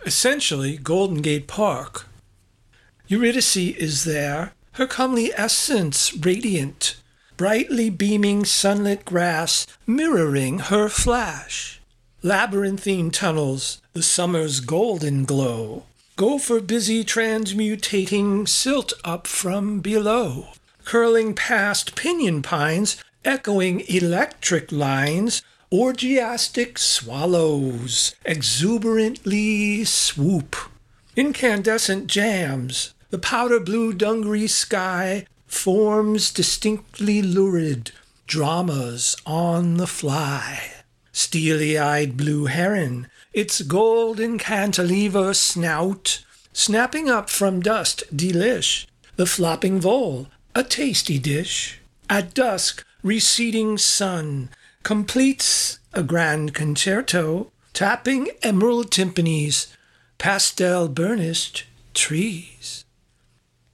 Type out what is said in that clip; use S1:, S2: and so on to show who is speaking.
S1: essentially Golden Gate Park. Eurydice is there, her comely essence radiant, brightly beaming sunlit grass mirroring her flash. Labyrinthine tunnels, the summer's golden glow, gopher busy transmutating silt up from below, curling past pinyon pines, echoing electric lines, orgiastic swallows exuberantly swoop. Incandescent jams, the powder blue dungaree sky forms distinctly lurid dramas on the fly. Steely-eyed blue heron, its golden cantilever snout, snapping up from dust delish, the flopping vole, a tasty dish. At dusk, receding sun completes a grand concerto, tapping emerald timpanis, pastel burnished trees.